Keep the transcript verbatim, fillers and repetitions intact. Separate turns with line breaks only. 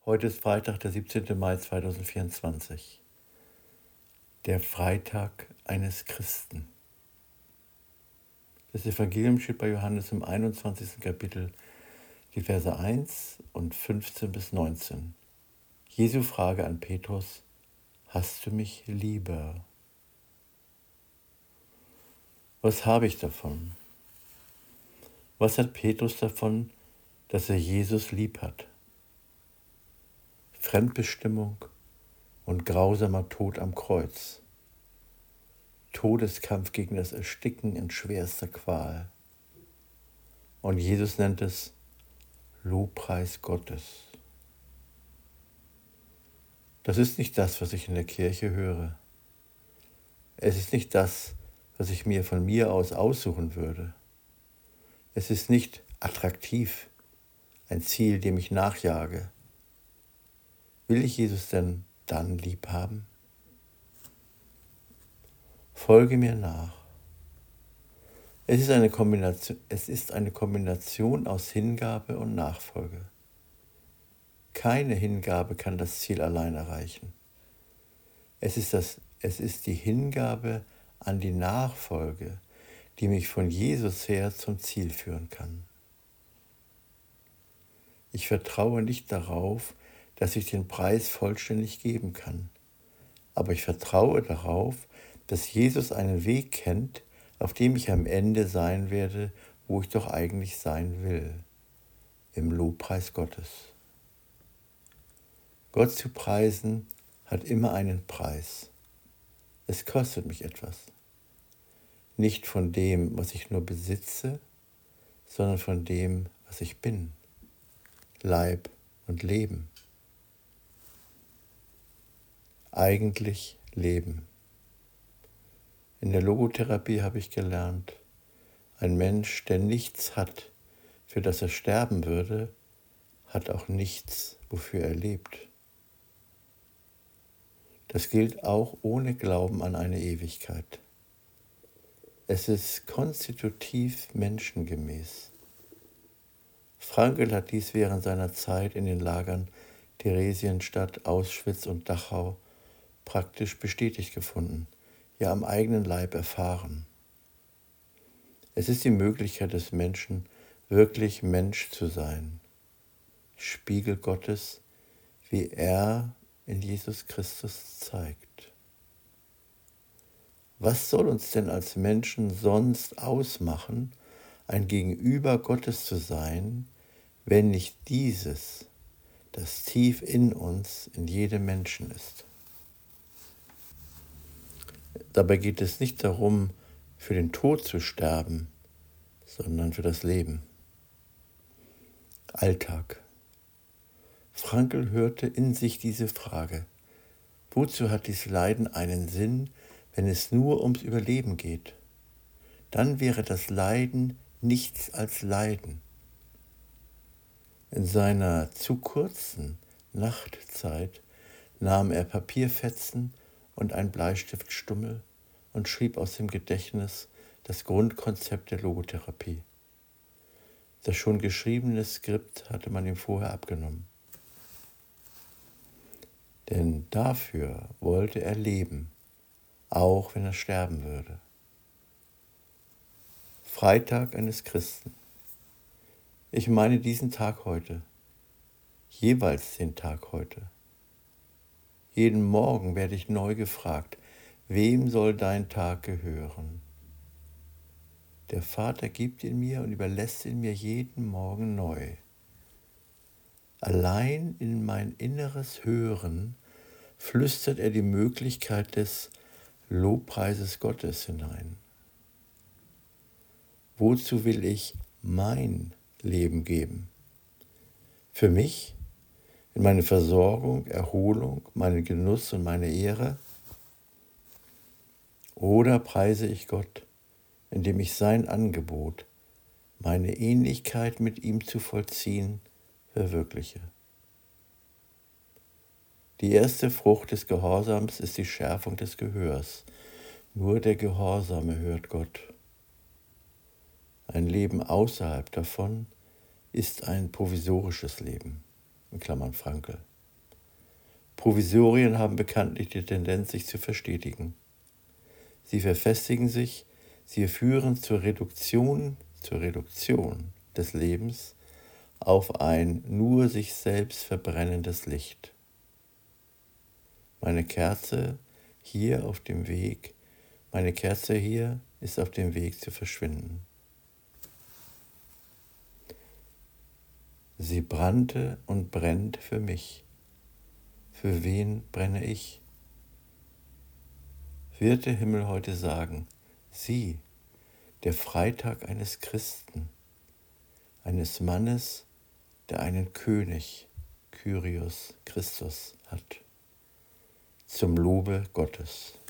Heute ist Freitag, der siebzehnte Mai zweitausendvierundzwanzig, der Freitag eines Christen. Das Evangelium steht bei Johannes im einundzwanzigsten Kapitel, die Verse eins und fünfzehn bis neunzehn. Jesu Frage an Petrus: Hast du mich lieber? Was habe ich davon? Was hat Petrus davon, dass er Jesus lieb hat? Fremdbestimmung und grausamer Tod am Kreuz. Todeskampf gegen das Ersticken in schwerster Qual. Und Jesus nennt es Lobpreis Gottes. Das ist nicht das, was ich in der Kirche höre. Es ist nicht das, was ich mir von mir aus aussuchen würde. Es ist nicht attraktiv, ein Ziel, dem ich nachjage. Will ich Jesus denn dann lieb haben? Folge mir nach. Es ist eine Kombination, es ist eine Kombination aus Hingabe und Nachfolge. Keine Hingabe kann das Ziel allein erreichen. Es ist, das, es ist die Hingabe an die Nachfolge, die mich von Jesus her zum Ziel führen kann. Ich vertraue nicht darauf, dass ich den Preis vollständig geben kann. Aber ich vertraue darauf, dass Jesus einen Weg kennt, auf dem ich am Ende sein werde, wo ich doch eigentlich sein will, im Lobpreis Gottes. Gott zu preisen hat immer einen Preis. Es kostet mich etwas. Nicht von dem, was ich nur besitze, sondern von dem, was ich bin, Leib und Leben. Eigentlich leben. In der Logotherapie habe ich gelernt, ein Mensch, der nichts hat, für das er sterben würde, hat auch nichts, wofür er lebt. Das gilt auch ohne Glauben an eine Ewigkeit. Es ist konstitutiv menschengemäß. Frankl hat dies während seiner Zeit in den Lagern Theresienstadt, Auschwitz und Dachau praktisch bestätigt gefunden, ja am eigenen Leib erfahren. Es ist die Möglichkeit des Menschen, wirklich Mensch zu sein, Spiegel Gottes, wie er in Jesus Christus zeigt. Was soll uns denn als Menschen sonst ausmachen, ein Gegenüber Gottes zu sein, wenn nicht dieses, das tief in uns, in jedem Menschen ist? Dabei geht es nicht darum, für den Tod zu sterben, sondern für das Leben. Alltag. Frankl hörte in sich diese Frage: Wozu hat dies Leiden einen Sinn, wenn es nur ums Überleben geht? Dann wäre das Leiden nichts als Leiden. In seiner zu kurzen Nachtzeit nahm er Papierfetzen und ein Bleistiftstummel und schrieb aus dem Gedächtnis das Grundkonzept der Logotherapie. Das schon geschriebene Skript hatte man ihm vorher abgenommen. Denn dafür wollte er leben, auch wenn er sterben würde. Freitag eines Christen. Ich meine diesen Tag heute, jeweils den Tag heute. Jeden Morgen werde ich neu gefragt: Wem soll dein Tag gehören? Der Vater gibt ihn mir und überlässt ihn mir jeden Morgen neu. Allein in mein inneres Hören flüstert er die Möglichkeit des Lobpreises Gottes hinein. Wozu will ich mein Leben geben? Für mich? In meine Versorgung, Erholung, meinen Genuss und meine Ehre? Oder preise ich Gott, indem ich sein Angebot, meine Ähnlichkeit mit ihm zu vollziehen, verwirkliche? Die erste Frucht des Gehorsams ist die Schärfung des Gehörs. Nur der Gehorsame hört Gott. Ein Leben außerhalb davon ist ein provisorisches Leben, in Klammern Frankl. Provisorien haben bekanntlich die Tendenz, sich zu verstetigen. Sie verfestigen sich, sie führen zur Reduktion, zur Reduktion des Lebens auf ein nur sich selbst verbrennendes Licht. Meine Kerze hier auf dem Weg, meine Kerze hier ist auf dem Weg zu verschwinden. Sie brannte und brennt für mich. Für wen brenne ich? Wird der Himmel heute sagen, sieh, der Freitag eines Christen, eines Mannes, der einen König, Kyrios Christus, hat, zum Lobe Gottes.